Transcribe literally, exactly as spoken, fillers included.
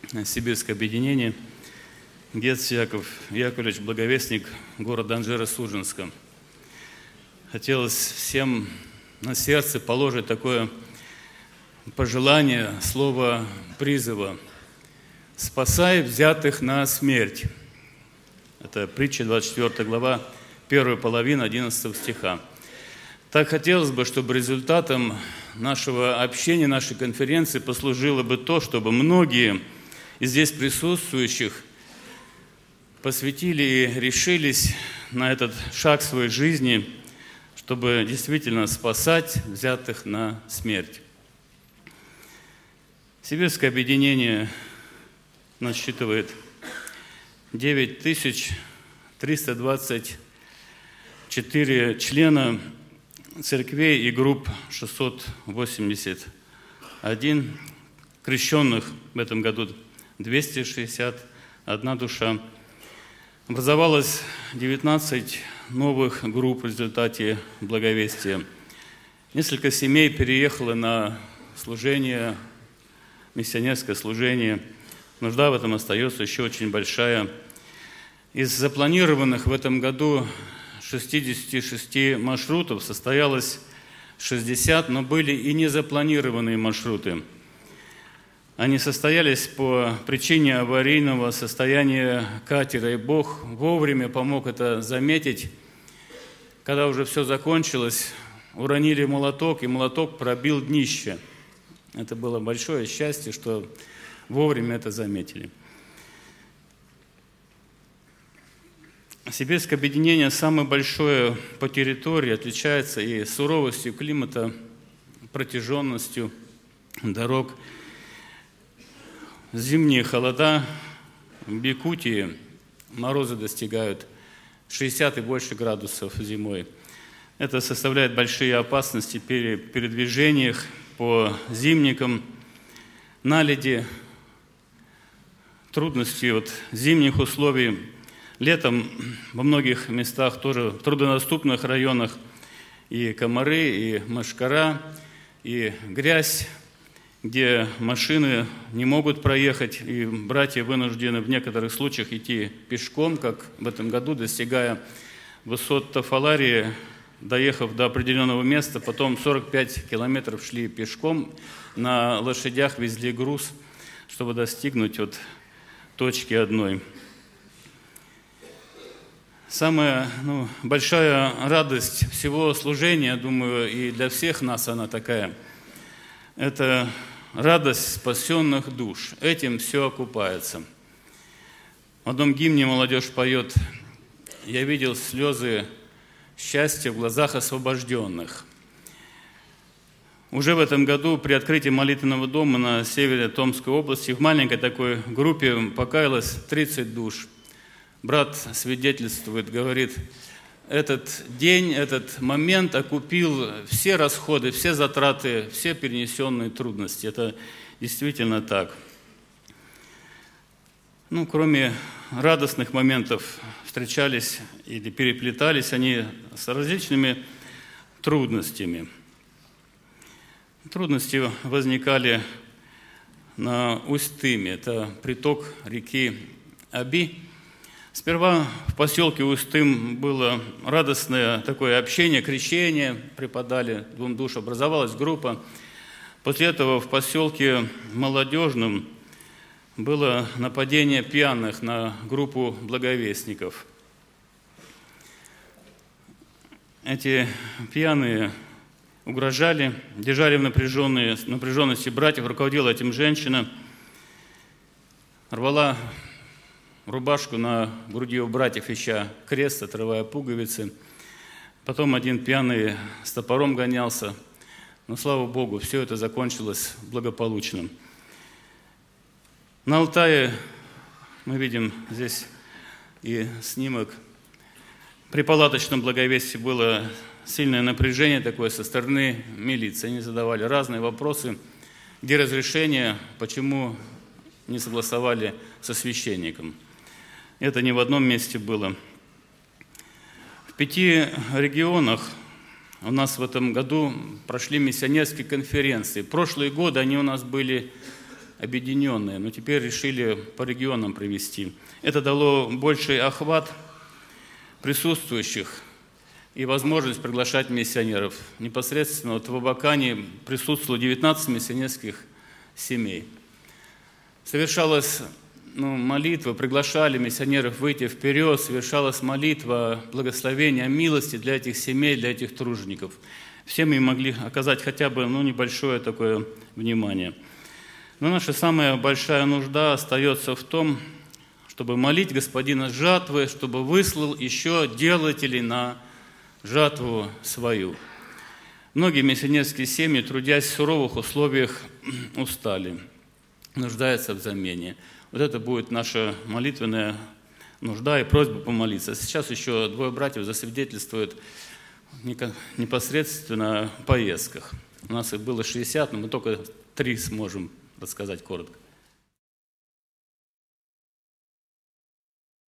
Сибирское объединение, Гец Яков Яковлевич, благовестник города Анжеро-Судженска. Хотелось всем на сердце положить такое пожелание, слово призыва: «Спасай взятых на смерть». Это притча, двадцать четвёртая глава, первая половина одиннадцатого стиха. Так хотелось бы, чтобы результатом нашего общения, нашей конференции послужило бы то, чтобы многие из здесь присутствующих посвятили и решились на этот шаг своей жизни, чтобы действительно спасать взятых на смерть. Сибирское объединение насчитывает девять тысяч триста двадцать четыре члена, церквей и групп шестьсот восемьдесят один, крещенных в этом году двести шестьдесят одна душа. Образовалось девятнадцать новых групп в результате благовестия. Несколько семей переехало на служение, миссионерское служение. Нужда в этом остается еще очень большая. Из запланированных в этом году шестидесяти шести маршрутов состоялось шестьдесят, но были и незапланированные маршруты. Они состоялись по причине аварийного состояния катера, и Бог вовремя помог это заметить. Когда уже все закончилось, уронили молоток, и молоток пробил днище. Это было большое счастье, что вовремя это заметили. Сибирское объединение самое большое по территории, отличается и суровостью климата, протяженностью дорог. Зимние холода в Якутии, морозы достигают шестидесяти и больше градусов зимой. Это составляет большие опасности при передвижениях по зимникам, наледи, трудности от зимних условий. Летом во многих местах, тоже в труднодоступных районах, и комары, и мошкара, и грязь, где машины не могут проехать, и братья вынуждены в некоторых случаях идти пешком, как в этом году, достигая высот Тафаларии, доехав до определенного места, потом сорок пять километров шли пешком, на лошадях везли груз, чтобы достигнуть от точки одной. Самая ну, большая радость всего служения, думаю, и для всех нас она такая, это радость спасенных душ. Этим все окупается. В одном гимне молодежь поет: «Я видел слезы счастья в глазах освобожденных». Уже в этом году при открытии молитвенного дома на севере Томской области в маленькой такой группе покаялось тридцать душ. Брат свидетельствует, говорит: этот день, этот момент окупил все расходы, все затраты, все перенесенные трудности. Это действительно так. Ну, кроме радостных моментов, встречались или переплетались они с различными трудностями. Трудности возникали на Усть-Тыме, это приток реки Аби. Сперва в поселке Усть-Тым было радостное такое общение, крещение, преподали двум душам, образовалась группа. После этого в поселке Молодежном было нападение пьяных на группу благовестников. Эти пьяные угрожали, держали в напряженной, напряженности братьев, руководила этим женщина, рвала рубашку на груди у братьев, ища крест, отрывая пуговицы. Потом один пьяный с топором гонялся. Но, слава Богу, все это закончилось благополучно. На Алтае мы видим здесь и снимок. При палаточном благовестии было сильное напряжение такое со стороны милиции. Они задавали разные вопросы. Где разрешение, почему не согласовали со священником. Это не в одном месте было. В пяти регионах у нас в этом году прошли миссионерские конференции. Прошлые годы они у нас были объединенные, но теперь решили по регионам провести. Это дало больший охват присутствующих и возможность приглашать миссионеров. Непосредственно вот в Абакане присутствовало девятнадцать миссионерских семей. Совершалась ну, молитва, приглашали миссионеров выйти вперед, совершалась молитва благословения, милости для этих семей, для этих тружеников. Всем им могли оказать хотя бы ну, небольшое такое внимание. Но наша самая большая нужда остается в том, чтобы молить Господина жатвы, чтобы выслал еще делателей на жатву свою. Многие миссионерские семьи, трудясь в суровых условиях, устали, нуждаются в замене. Вот это будет наша молитвенная нужда и просьба помолиться. Сейчас еще двое братьев засвидетельствуют непосредственно о поездках. У нас их было шестьдесят, но мы только три сможем рассказать коротко.